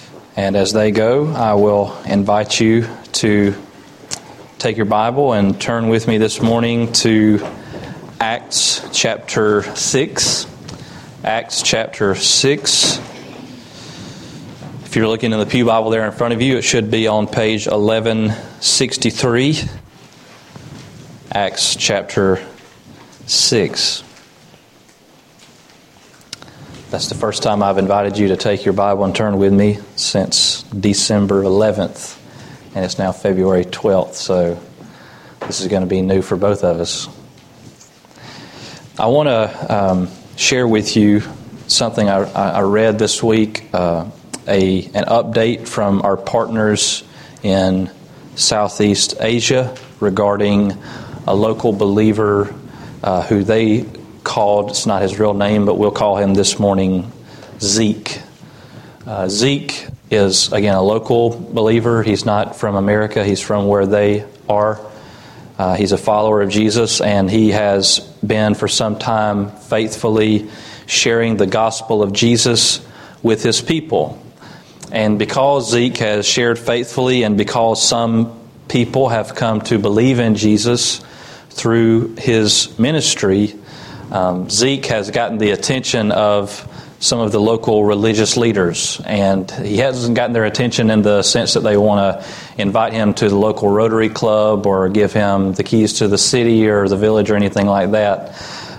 And as they go, I will invite you to take your Bible and turn with me this morning to Acts chapter 6. Acts chapter 6. If you're looking in the Pew Bible there in front of you, it should be on page 1163. Acts chapter 6. That's the first time I've invited you to take your Bible and turn with me since December 11th. And it's now February 12th, so this is going to be new for both of us. I want to share with you something I read this week, an update from our partners in Southeast Asia regarding a local believer who they called, it's not his real name, but we'll call him this morning Zeke. Zeke is, again, a local believer. He's not from America. He's from where they are. He's a follower of Jesus, and he has been for some time faithfully sharing the gospel of Jesus with his people. And because Zeke has shared faithfully, and because some people have come to believe in Jesus through his ministry, Zeke has gotten the attention of some of the local religious leaders, and he hasn't gotten their attention in the sense that they want to invite him to the local Rotary Club or give him the keys to the city or the village or anything like that.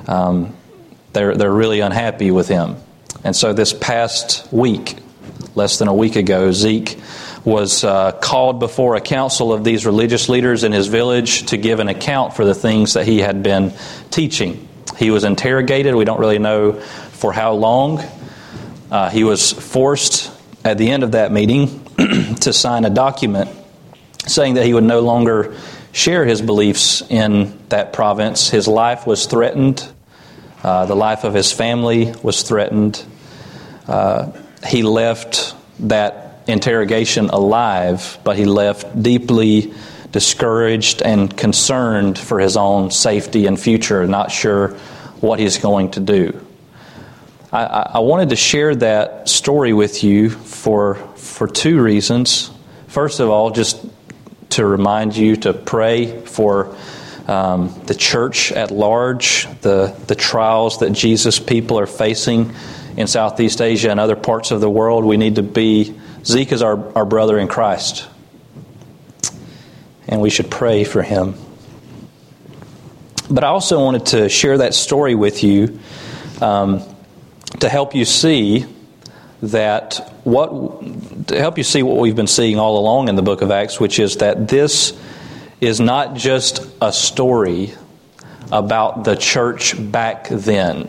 They're really unhappy with him. And so this past week, less than a week ago, Zeke was called before a council of these religious leaders in his village to give an account for the things that he had been teaching. He was interrogated. We don't really know for how long. He was forced at the end of that meeting to sign a document saying that he would no longer share his beliefs in that province. His life was threatened. The life of his family was threatened. He left that interrogation alive, but he left deeply discouraged and concerned for his own safety and future, not sure what he's going to do. I wanted to share that story with you for two reasons. First of all, just to remind you to pray for the church at large, the trials that Jesus' people are facing in Southeast Asia and other parts of the world. We need to be, Zeke is our brother in Christ, and we should pray for him. But I also wanted to share that story with you to help you see what we've been seeing all along in the book of Acts, which is that this is not just a story about the church back then.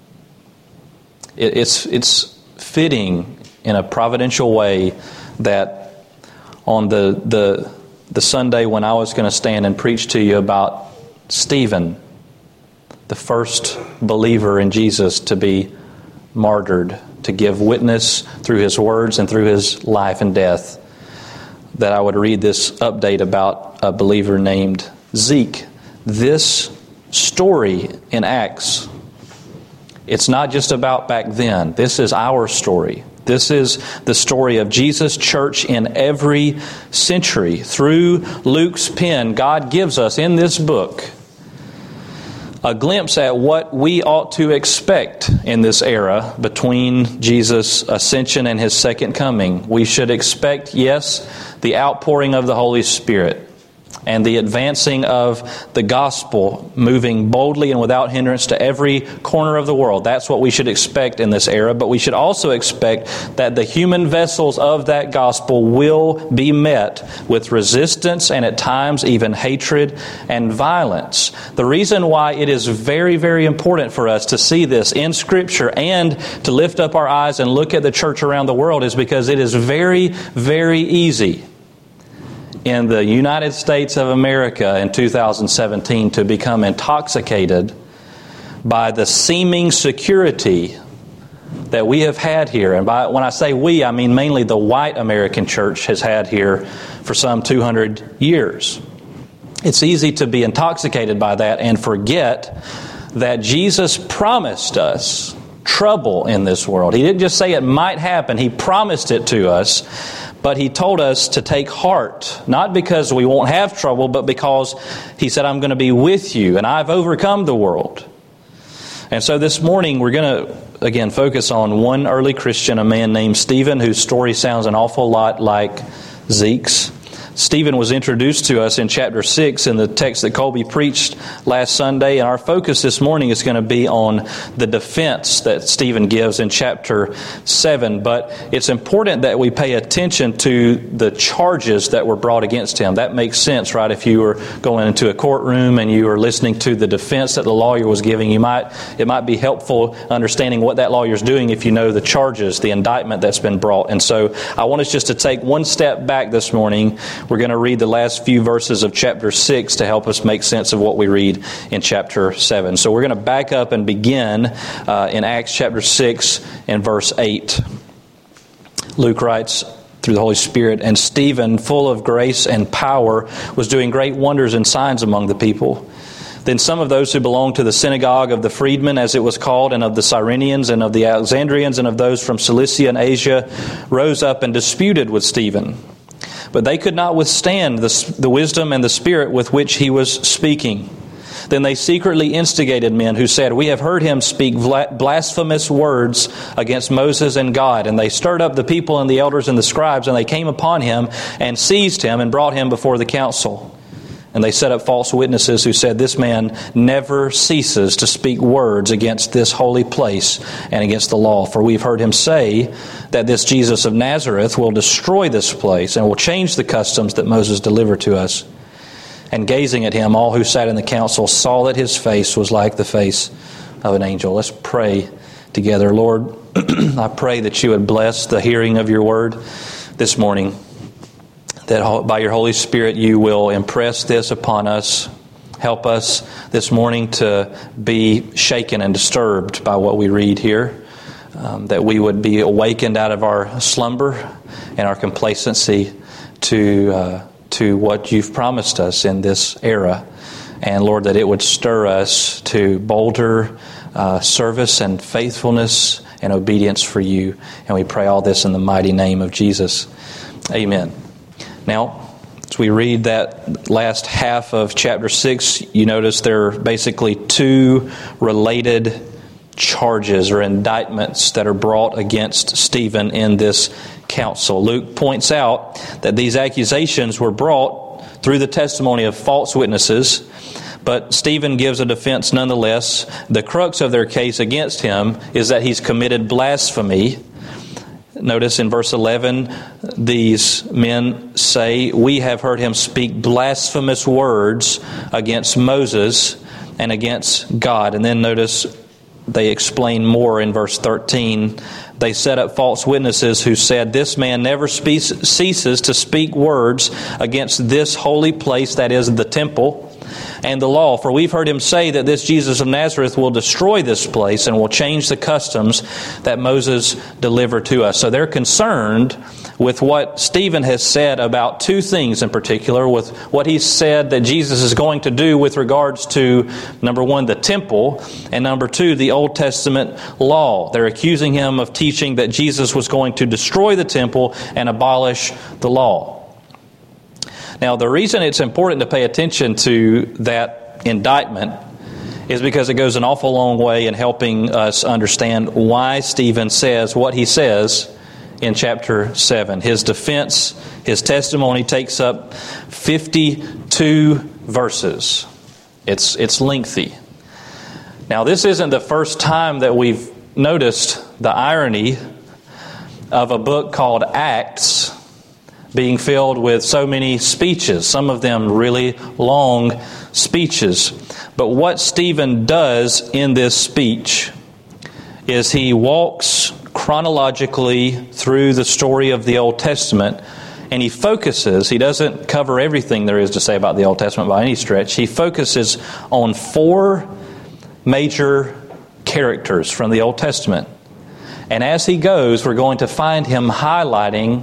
It's fitting in a providential way that on the Sunday when I was going to stand and preach to you about Stephen, the first believer in Jesus to be martyred, to give witness through his words and through his life and death, that I would read this update about a believer named Zeke. This story in Acts, it's not just about back then. This is our story. This is the story of Jesus' church in every century. Through Luke's pen, God gives us in this book a glimpse at what we ought to expect in this era between Jesus' ascension and his second coming. We should expect, yes, the outpouring of the Holy Spirit and the advancing of the gospel, moving boldly and without hindrance to every corner of the world. That's what we should expect in this era. But we should also expect that the human vessels of that gospel will be met with resistance and at times even hatred and violence. The reason why it is very, very important for us to see this in Scripture and to lift up our eyes and look at the church around the world is because it is very, very easy in the United States of America in 2017 to become intoxicated by the seeming security that we have had here. And when I say we, I mean mainly the white American church has had here for some 200 years. It's easy to be intoxicated by that and forget that Jesus promised us trouble in this world. He didn't just say it might happen. He promised it to us. But He told us to take heart, not because we won't have trouble, but because He said, I'm going to be with you, and I've overcome the world. And so this morning, we're going to, again, focus on one early Christian, a man named Stephen, whose story sounds an awful lot like Zeke's. Stephen was introduced to us in chapter 6 in the text that Colby preached last Sunday. And our focus this morning is going to be on the defense that Stephen gives in chapter 7. But it's important that we pay attention to the charges that were brought against him. That makes sense, right? If you were going into a courtroom and you were listening to the defense that the lawyer was giving, it might be helpful understanding what that lawyer's doing if you know the charges, the indictment that's been brought. And so I want us just to take one step back this morning. We're going to read the last few verses of chapter 6 to help us make sense of what we read in chapter 7. So we're going to back up and begin in Acts chapter 6 and verse 8. Luke writes through the Holy Spirit, "And Stephen, full of grace and power, was doing great wonders and signs among the people. Then some of those who belonged to the synagogue of the freedmen, as it was called, and of the Cyrenians, and of the Alexandrians, and of those from Cilicia and Asia, rose up and disputed with Stephen. But they could not withstand the wisdom and the spirit with which he was speaking. Then they secretly instigated men who said, 'We have heard him speak blasphemous words against Moses and God.' And they stirred up the people and the elders and the scribes, and they came upon him and seized him and brought him before the council. And they set up false witnesses who said, 'This man never ceases to speak words against this holy place and against the law. For we've heard him say that this Jesus of Nazareth will destroy this place and will change the customs that Moses delivered to us.' And gazing at him, all who sat in the council saw that his face was like the face of an angel." Let's pray together. Lord, I pray that you would bless the hearing of your word this morning, that by your Holy Spirit you will impress this upon us. Help us this morning to be shaken and disturbed by what we read here, that we would be awakened out of our slumber and our complacency to what you've promised us in this era. And Lord, that it would stir us to bolder service and faithfulness and obedience for you. And we pray all this in the mighty name of Jesus. Amen. Now, as we read that last half of chapter 6, you notice there are basically two related charges or indictments that are brought against Stephen in this council. Luke points out that these accusations were brought through the testimony of false witnesses, but Stephen gives a defense nonetheless. The crux of their case against him is that he's committed blasphemy. Notice in verse 11, these men say, "We have heard him speak blasphemous words against Moses and against God." And then notice they explain more in verse 13. They set up false witnesses who said, "This man never ceases to speak words against this holy place," that is the temple, "and the law. For we've heard him say that this Jesus of Nazareth will destroy this place and will change the customs that Moses delivered to us." So they're concerned with what Stephen has said about two things in particular, with what he said that Jesus is going to do with regards to, number one, the temple, and number two, the Old Testament law. They're accusing him of teaching that Jesus was going to destroy the temple and abolish the law. Now, the reason it's important to pay attention to that indictment is because it goes an awful long way in helping us understand why Stephen says what he says in chapter 7. His defense, his testimony takes up 52 verses. It's lengthy. Now, this isn't the first time that we've noticed the irony of a book called Acts being filled with so many speeches, some of them really long speeches. But what Stephen does in this speech is he walks chronologically through the story of the Old Testament, and he doesn't cover everything there is to say about the Old Testament by any stretch. He focuses on four major characters from the Old Testament. And as he goes, we're going to find him highlighting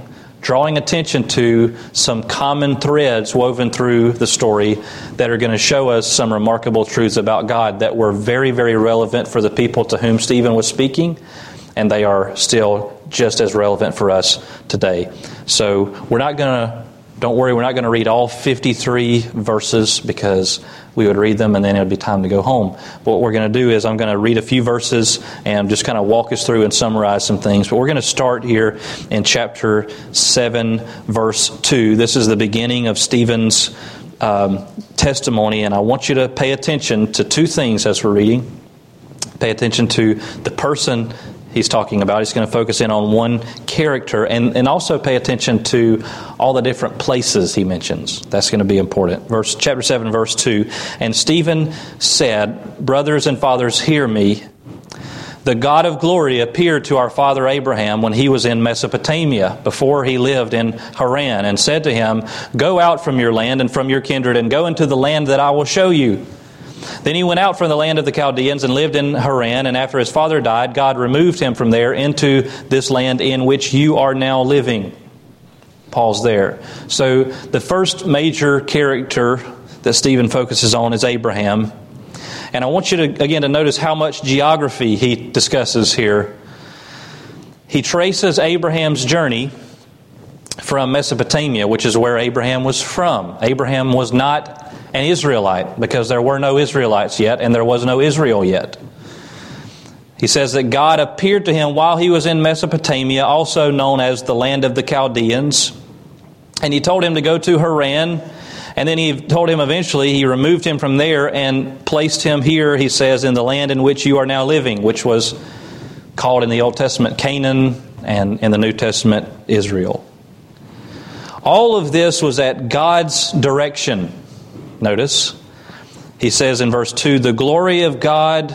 drawing attention to some common threads woven through the story that are going to show us some remarkable truths about God that were very, very relevant for the people to whom Stephen was speaking, and they are still just as relevant for us today. So don't worry, we're not going to read all 53 verses because we would read them and then it would be time to go home. But what we're going to do is I'm going to read a few verses and just kind of walk us through and summarize some things. But we're going to start here in chapter 7, verse 2. This is the beginning of Stephen's testimony, and I want you to pay attention to two things as we're reading. Pay attention to the person he's talking about. He's going to focus in on one character and also pay attention to all the different places he mentions. That's going to be important. Chapter 7, verse 2. And Stephen said, "Brothers and fathers, hear me. The God of glory appeared to our father Abraham when he was in Mesopotamia, before he lived in Haran, and said to him, 'Go out from your land and from your kindred and go into the land that I will show you.' Then he went out from the land of the Chaldeans and lived in Haran, and after his father died, God removed him from there into this land in which you are now living." Pause there. So the first major character that Stephen focuses on is Abraham. And I want you to notice how much geography he discusses here. He traces Abraham's journey from Mesopotamia, which is where Abraham was from. Abraham was not an Israelite because there were no Israelites yet and there was no Israel yet. He says that God appeared to him while he was in Mesopotamia, also known as the land of the Chaldeans. And he told him to go to Haran. And then he told him eventually he removed him from there and placed him here, he says, in the land in which you are now living, which was called in the Old Testament Canaan and in the New Testament Israel. All of this was at God's direction. Notice, he says in verse 2, the God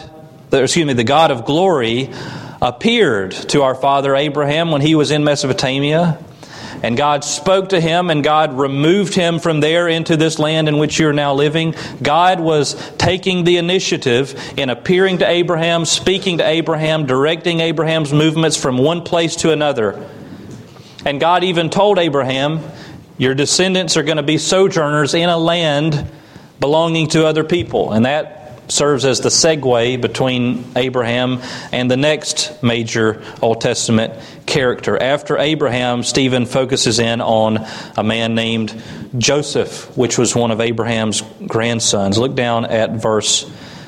of glory appeared to our father Abraham when he was in Mesopotamia. And God spoke to him, and God removed him from there into this land in which you're now living. God was taking the initiative in appearing to Abraham, speaking to Abraham, directing Abraham's movements from one place to another. And God even told Abraham, your descendants are going to be sojourners in a land belonging to other people. And that serves as the segue between Abraham and the next major Old Testament character. After Abraham, Stephen focuses in on a man named Joseph, which was one of Abraham's grandsons. Look down at verse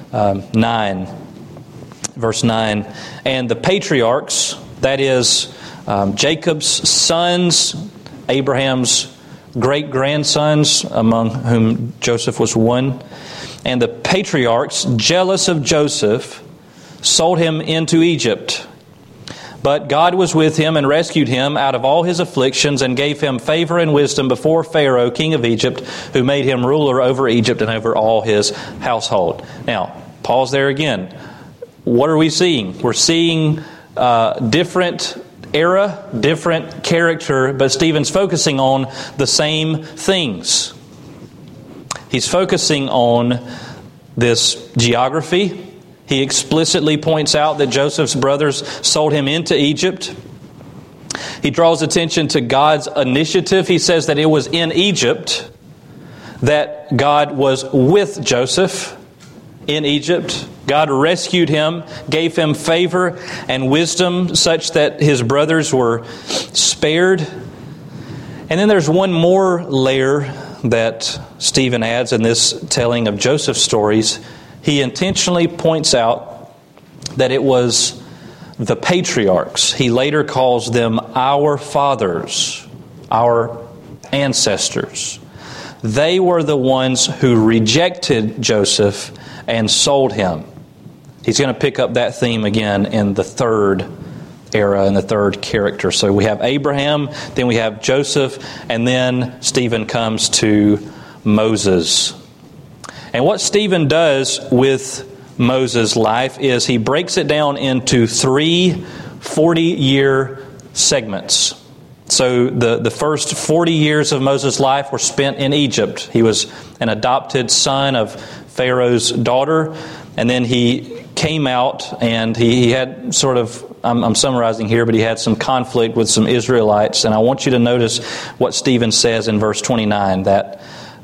9. Verse 9. And the patriarchs, that is Jacob's sons, Abraham's great-grandsons, among whom Joseph was one, and the patriarchs, jealous of Joseph, sold him into Egypt. But God was with him and rescued him out of all his afflictions and gave him favor and wisdom before Pharaoh, king of Egypt, who made him ruler over Egypt and over all his household. Now, pause there again. What are we seeing? We're seeing different era, different character, but Stephen's focusing on the same things. He's focusing on this geography. He explicitly points out that Joseph's brothers sold him into Egypt. He draws attention to God's initiative. He says that it was in Egypt that God was with Joseph in Egypt. God rescued him, gave him favor and wisdom such that his brothers were spared. And then there's one more layer that Stephen adds in this telling of Joseph's stories. He intentionally points out that it was the patriarchs. He later calls them our fathers, our ancestors. They were the ones who rejected Joseph and sold him. He's going to pick up that theme again in the third era and the third character. So we have Abraham, then we have Joseph, and then Stephen comes to Moses. And what Stephen does with Moses' life is he breaks it down into 3 40-year segments. So the first 40 years of Moses' life were spent in Egypt. He was an adopted son of Pharaoh's daughter. And then he came out and he had sort of, I'm summarizing here, but he had some conflict with some Israelites. And I want you to notice what Stephen says in verse 29, that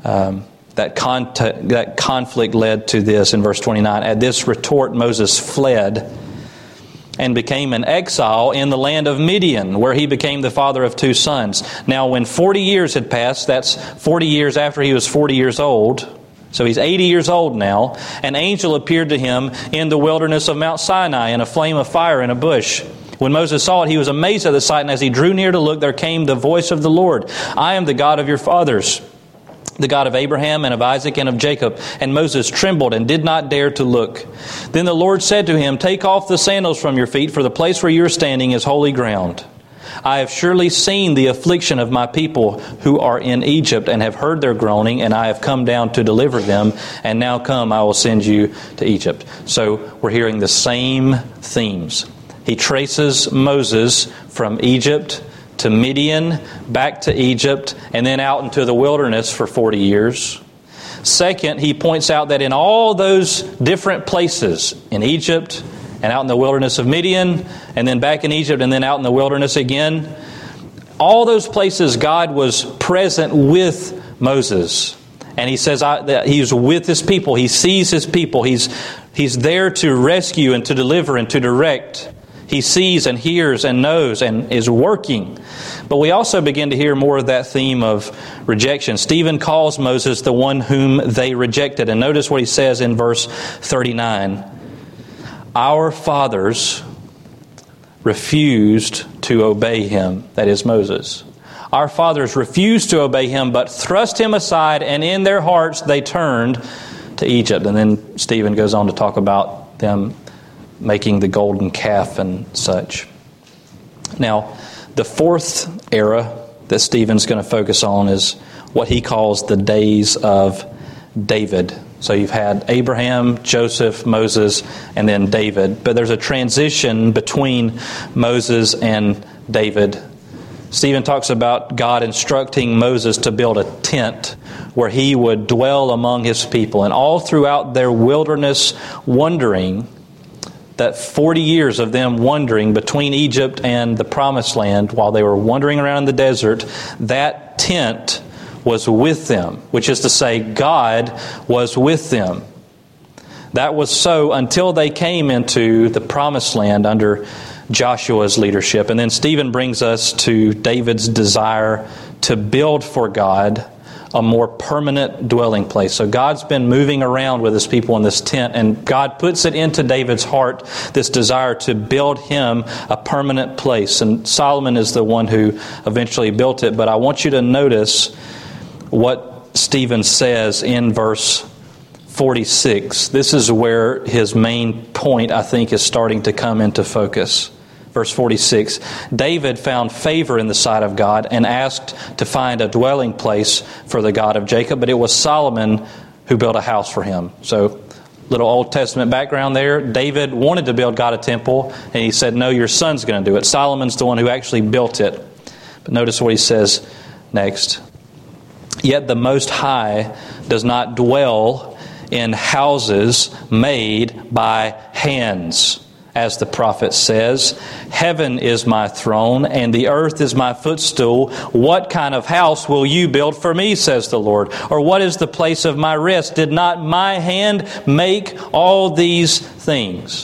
conflict led to this in verse 29. At this retort, Moses fled and became an exile in the land of Midian, where he became the father of 2 sons. Now, when 40 years had passed, that's 40 years after he was 40 years old, so he's 80 years old now, an angel appeared to him in the wilderness of Mount Sinai in a flame of fire in a bush. When Moses saw it, he was amazed at the sight, and as he drew near to look, there came the voice of the Lord. I am the God of your fathers, the God of Abraham and of Isaac and of Jacob. And Moses trembled and did not dare to look. Then the Lord said to him, take off the sandals from your feet, for the place where you are standing is holy ground. I have surely seen the affliction of my people who are in Egypt and have heard their groaning, and I have come down to deliver them. And now come, I will send you to Egypt. So we're hearing the same themes. He traces Moses from Egypt to Midian, back to Egypt, and then out into the wilderness for 40 years. Second, he points out that in all those different places, in Egypt and out in the wilderness of Midian, and then back in Egypt and then out in the wilderness again, all those places God was present with Moses. And he says that he's with his people. He sees his people. He's there to rescue and to deliver and to direct. He sees and hears and knows and is working. But we also begin to hear more of that theme of rejection. Stephen calls Moses the one whom they rejected. And notice what he says in verse 39. Our fathers refused to obey him, that is Moses. Our fathers refused to obey him, but thrust him aside, and in their hearts they turned to Egypt. And then Stephen goes on to talk about them making the golden calf and such. Now, the fourth era that Stephen's going to focus on is what he calls the days of David. So you've had Abraham, Joseph, Moses, and then David. But there's a transition between Moses and David. Stephen talks about God instructing Moses to build a tent where he would dwell among his people. And all throughout their wilderness wandering, that 40 years of them wandering between Egypt and the Promised Land, while they were wandering around in the desert, that tent was with them, which is to say, God was with them. That was so until they came into the Promised Land under Joshua's leadership. And then Stephen brings us to David's desire to build for God a more permanent dwelling place. So God's been moving around with his people in this tent, and God puts it into David's heart, this desire to build him a permanent place. And Solomon is the one who eventually built it. But I want you to notice what Stephen says in verse 46. This is where his main point, I think, is starting to come into focus. Verse 46, David found favor in the sight of God and asked to find a dwelling place for the God of Jacob, but it was Solomon who built a house for him. So, little Old Testament background there. David wanted to build God a temple, and he said, no, your son's going to do it. Solomon's the one who actually built it. But notice what he says next. Yet the Most High does not dwell in houses made by hands. As the prophet says, heaven is my throne and the earth is my footstool. What kind of house will you build for me, says the Lord? Or what is the place of my rest? Did not my hand make all these things?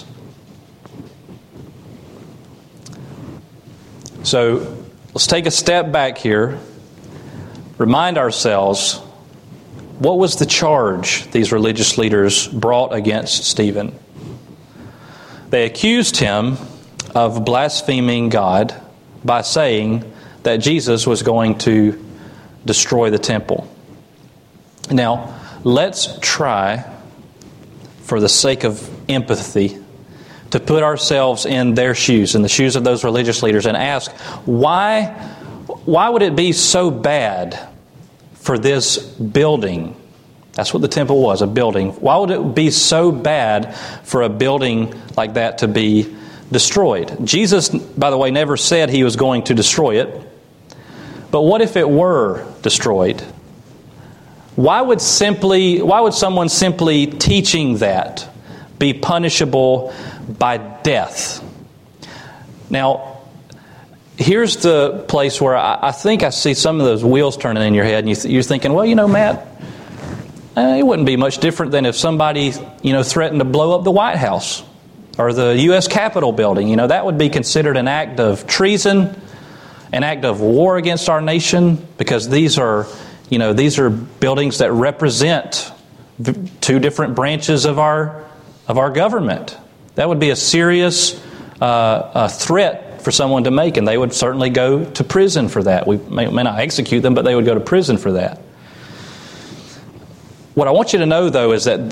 So let's take a step back here. Remind ourselves, what was the charge these religious leaders brought against Stephen? They accused him of blaspheming God by saying that Jesus was going to destroy the temple. Now, let's try, for the sake of empathy, to put ourselves in their shoes, in the shoes of those religious leaders, and ask, why would it be so bad for this building? That's what the temple was, a building. Why would it be so bad for a building like that to be destroyed? Jesus, by the way, never said he was going to destroy it. But what if it were destroyed? Why would someone simply teaching that be punishable by death. Now, here's the place where I think I see some of those wheels turning in your head, and you're thinking, well, Matt, it wouldn't be much different than if somebody, threatened to blow up the White House or the U.S. Capitol building. That would be considered an act of treason, an act of war against our nation, because these are buildings that represent two different branches of our government. That would be a serious threat for someone to make, and they would certainly go to prison for that. We may not execute them, but they would go to prison for that. What I want you to know, though, is that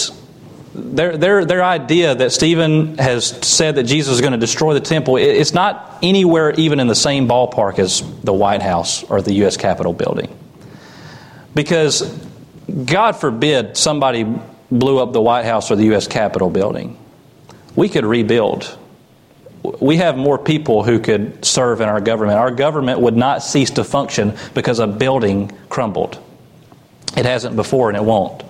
their idea that Stephen has said that Jesus is going to destroy the temple, it's not anywhere even in the same ballpark as the White House or the U.S. Capitol building. Because, God forbid, somebody blew up the White House or the U.S. Capitol building. We could rebuild. We have more people who could serve in our government. Our government would not cease to function because a building crumbled. It hasn't before, and it won't.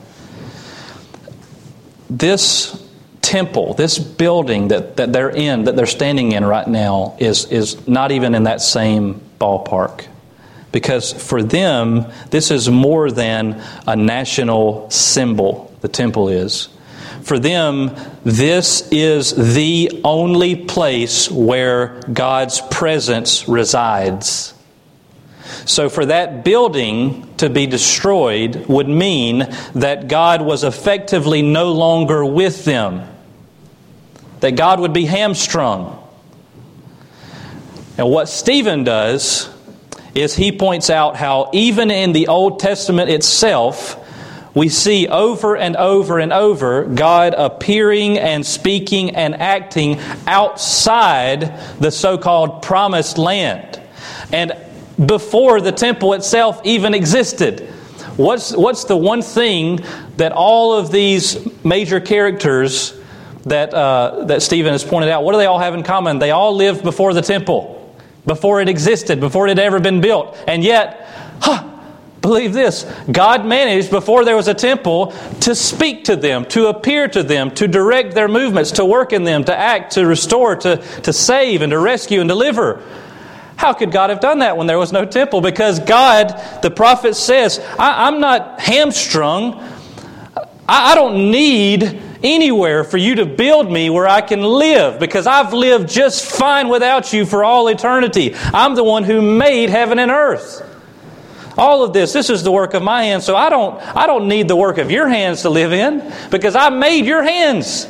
This temple, this building that they're standing in right now is not even in that same ballpark. Because for them, this is more than a national symbol, the temple is. For them, this is the only place where God's presence resides. So for that building to be destroyed would mean that God was effectively no longer with them. That God would be hamstrung. And what Stephen does is he points out how even in the Old Testament itself, we see over and over and over God appearing and speaking and acting outside the so-called promised land. And before the temple itself even existed. What's the one thing that all of these major characters that Stephen has pointed out, what do they all have in common? They all lived before the temple, before it existed, before it had ever been built. And yet, believe this, God managed before there was a temple to speak to them, to appear to them, to direct their movements, to work in them, to act, to restore, to save and to rescue and deliver. How could God have done that when there was no temple? Because God, the prophet says, I'm not hamstrung. I don't need anywhere for you to build me where I can live, because I've lived just fine without you for all eternity. I'm the one who made heaven and earth. All of this is the work of my hands, so I don't need the work of your hands to live in, because I made your hands.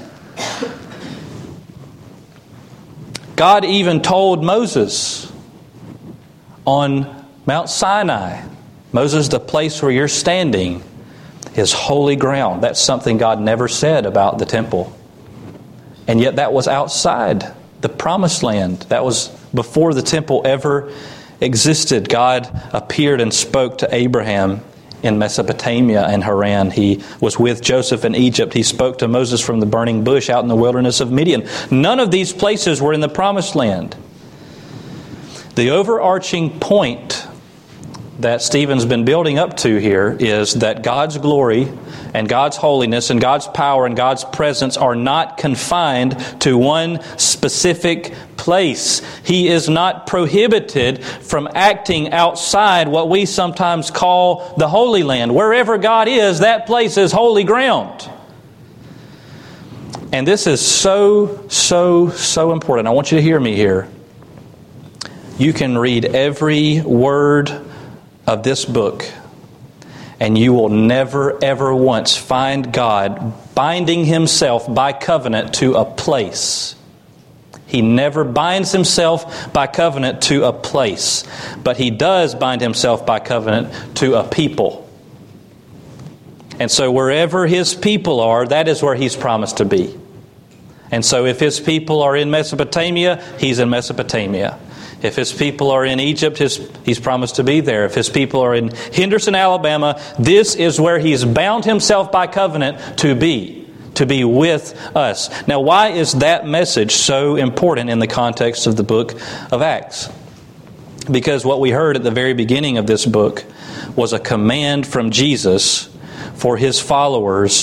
God even told Moses on Mount Sinai, Moses, the place where you're standing is holy ground. That's something God never said about the temple. And yet that was outside the promised land. That was before the temple ever existed. God appeared and spoke to Abraham in Mesopotamia and Haran. He was with Joseph in Egypt. He spoke to Moses from the burning bush out in the wilderness of Midian. None of these places were in the promised land. The overarching point that Stephen's been building up to here is that God's glory and God's holiness and God's power and God's presence are not confined to one specific place. He is not prohibited from acting outside what we sometimes call the Holy Land. Wherever God is, that place is holy ground. And this is so important. I want you to hear me here. You can read every word of this book, and you will never, ever once find God binding Himself by covenant to a place. He never binds Himself by covenant to a place, but He does bind Himself by covenant to a people. And so wherever His people are, that is where He's promised to be. And so if His people are in Mesopotamia, He's in Mesopotamia. If His people are in Egypt, He's promised to be there. If His people are in Henderson, Alabama, this is where He's bound Himself by covenant to be with us. Now, why is that message so important in the context of the book of Acts? Because what we heard at the very beginning of this book was a command from Jesus for His followers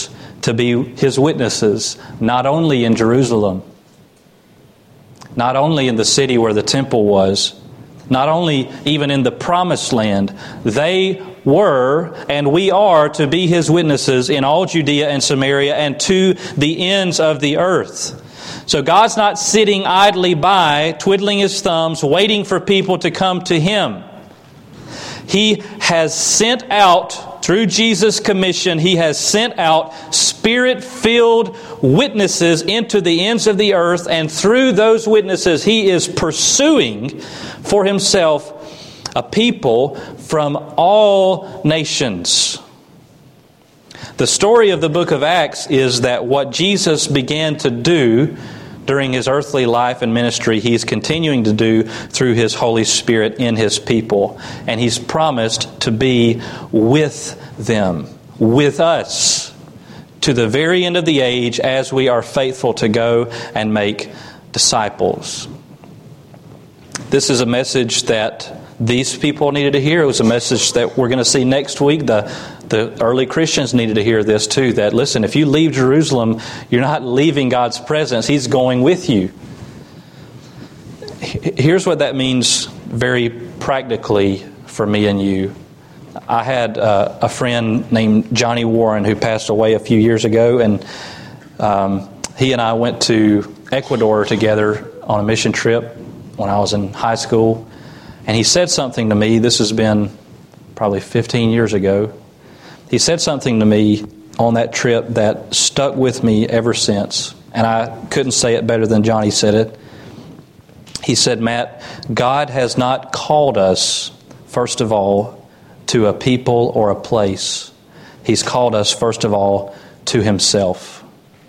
to be His witnesses, not only in Jerusalem, not only in the city where the temple was, not only even in the promised land. They were, and we are, to be His witnesses in all Judea and Samaria and to the ends of the earth. So God's not sitting idly by, twiddling His thumbs, waiting for people to come to Him. He has sent out, through Jesus' commission, He has sent out Spirit-filled witnesses into the ends of the earth, and through those witnesses He is pursuing for Himself a people from all nations. The story of the book of Acts is that what Jesus began to do during His earthly life and ministry, He's continuing to do through His Holy Spirit in His people. And He's promised to be with them, with us, to the very end of the age as we are faithful to go and make disciples. This is a message that these people needed to hear. It was a message that we're going to see next week. The early Christians needed to hear this too, that listen, if you leave Jerusalem, you're not leaving God's presence. He's going with you. Here's what that means very practically for me and you. I had a friend named Johnny Warren who passed away a few years ago, and he and I went to Ecuador together on a mission trip when I was in high school. And he said something to me, this has been probably 15 years ago. He said something to me on that trip that stuck with me ever since. And I couldn't say it better than Johnny said it. He said, Matt, God has not called us, first of all, to a people or a place. He's called us, first of all, to Himself.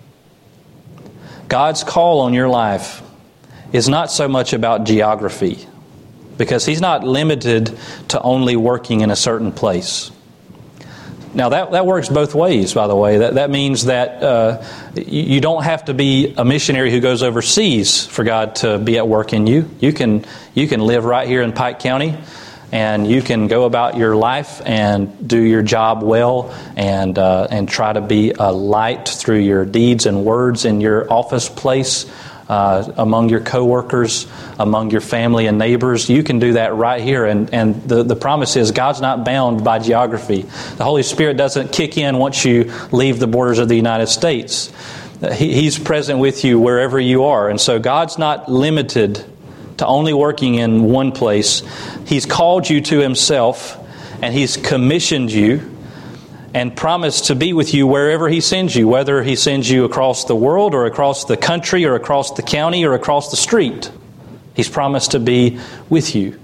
God's call on your life is not so much about geography, because He's not limited to only working in a certain place. Now that works both ways, by the way. That means that you don't have to be a missionary who goes overseas for God to be at work in you. You can live right here in Pike County, and you can go about your life and do your job well, and try to be a light through your deeds and words in your office place, among your coworkers, among your family and neighbors. You can do that right here. And the promise is God's not bound by geography. The Holy Spirit doesn't kick in once you leave the borders of the United States. He's present with you wherever you are. And so God's not limited to only working in one place. He's called you to Himself, and He's commissioned you and promised to be with you wherever He sends you, whether He sends you across the world or across the country or across the county or across the street. He's promised to be with you.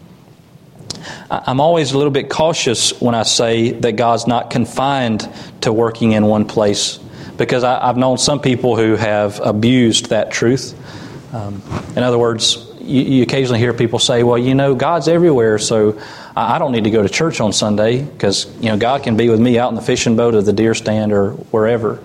I'm always a little bit cautious when I say that God's not confined to working in one place, because I've known some people who have abused that truth. In other words, you occasionally hear people say, well, God's everywhere, so I don't need to go to church on Sunday because, God can be with me out in the fishing boat or the deer stand or wherever.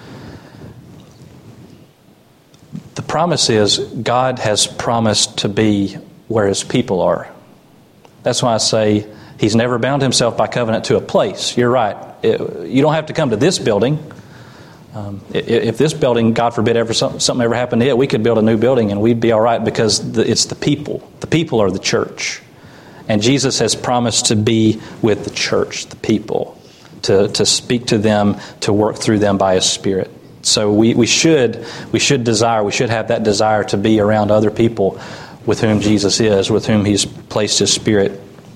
The promise is God has promised to be where His people are. That's why I say He's never bound Himself by covenant to a place. You're right. You don't have to come to this building. If this building, God forbid, something ever happened to it, we could build a new building and we'd be all right, because it's the people. The people are the church. And Jesus has promised to be with the church, the people, to speak to them, to work through them by His Spirit. So we should have that desire to be around other people with whom Jesus is, with whom He's placed His Spirit.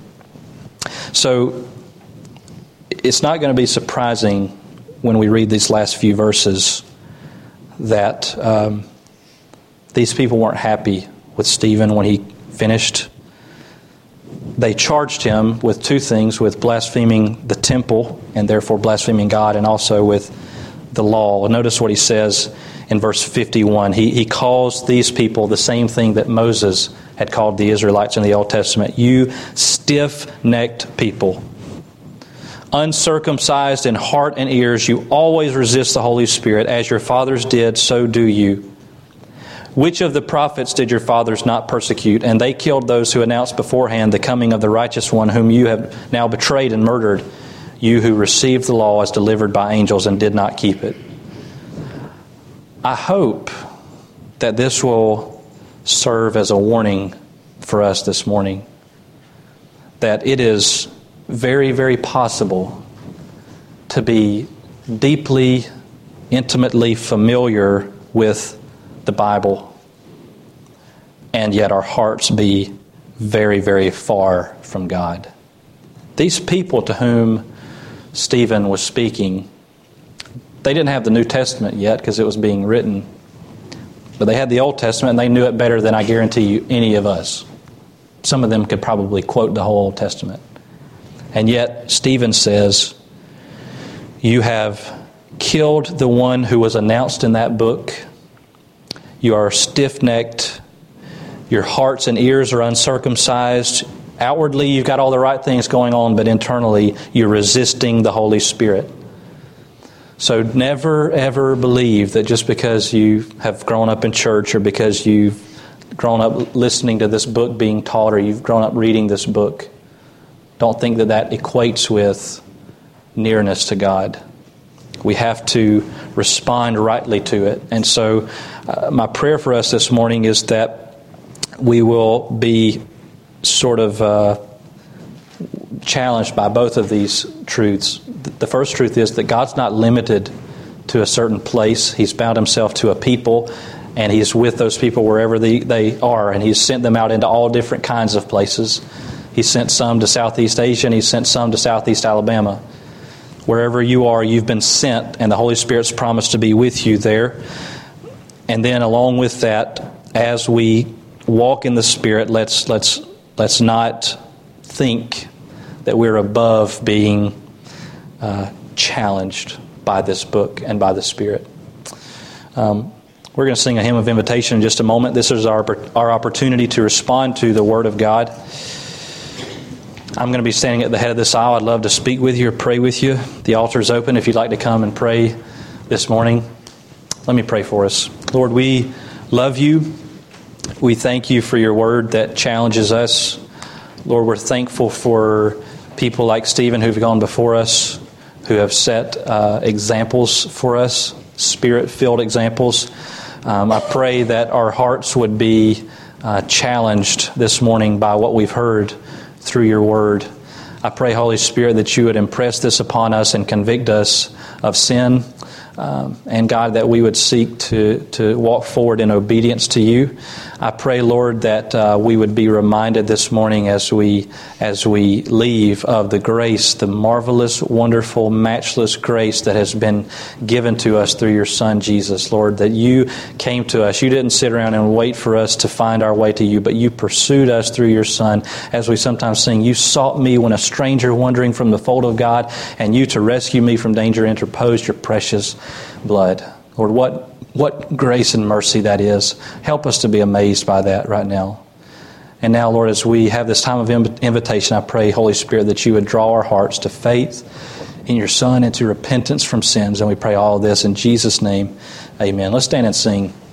So it's not going to be surprising when we read these last few verses that these people weren't happy with Stephen when he finished. They charged him with two things, with blaspheming the temple and therefore blaspheming God, and also with the law. Notice what he says in verse 51. He calls these people the same thing that Moses had called the Israelites in the Old Testament. You stiff-necked people, uncircumcised in heart and ears, you always resist the Holy Spirit. As your fathers did, so do you. Which of the prophets did your fathers not persecute? And they killed those who announced beforehand the coming of the righteous one, whom you have now betrayed and murdered. you who received the law as delivered by angels and did not keep it. I hope that this will serve as a warning for us this morning, that it is very, very possible to be deeply, intimately familiar with the Bible, and yet our hearts be very, very far from God. These people to whom Stephen was speaking, they didn't have the New Testament yet because it was being written, but they had the Old Testament and they knew it better than I guarantee you any of us. Some of them could probably quote the whole Old Testament. And yet Stephen says, you have killed the one who was announced in that book. You are stiff-necked. Your hearts and ears are uncircumcised. Outwardly, you've got all the right things going on, but internally, you're resisting the Holy Spirit. So never, ever believe that just because you have grown up in church or because you've grown up listening to this book being taught or you've grown up reading this book, don't think that that equates with nearness to God. We have to respond rightly to it. And so my prayer for us this morning is that we will be sort of challenged by both of these truths. The first truth is that God's not limited to a certain place. He's bound himself to a people, and he's with those people wherever they are, and he's sent them out into all different kinds of places. He sent some to Southeast Asia, and he sent some to Southeast Alabama. Wherever you are, you've been sent, and the Holy Spirit's promised to be with you there. And then along with that, as we walk in the Spirit, let's not think that we're above being challenged by this book and by the Spirit. We're going to sing a hymn of invitation in just a moment. This is our opportunity to respond to the Word of God. I'm going to be standing at the head of this aisle. I'd love to speak with you or pray with you. The altar is open if you'd like to come and pray this morning. Let me pray for us. Lord, we love you. We thank you for your word that challenges us. Lord, we're thankful for people like Stephen who've gone before us, who have set examples for us, Spirit-filled examples. I pray that our hearts would be challenged this morning by what we've heard through your word. I pray, Holy Spirit, that you would impress this upon us and convict us of sin. And God, that we would seek to walk forward in obedience to you. I pray, Lord, that we would be reminded this morning as we leave of the grace, the marvelous, wonderful, matchless grace that has been given to us through your Son, Jesus, Lord, that you came to us. You didn't sit around and wait for us to find our way to you, but you pursued us through your Son. As we sometimes sing, you sought me when a stranger wandering from the fold of God, and you to rescue me from danger interposed your precious blood. Lord, what grace and mercy that is. Help us to be amazed by that right now. And now, Lord, as we have this time of invitation, I pray, Holy Spirit, that you would draw our hearts to faith in your Son and to repentance from sins. And we pray all of this in Jesus' name. Amen. Let's stand and sing.